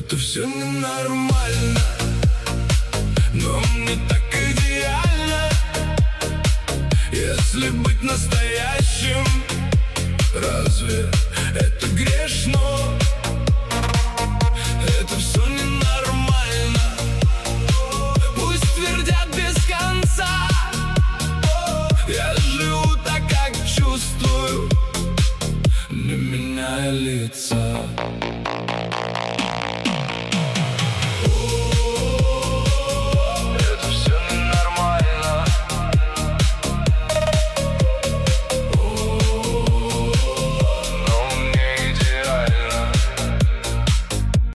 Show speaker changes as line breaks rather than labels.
Это все ненормально, но не так идеально. Если быть настоящим, разве это грешно?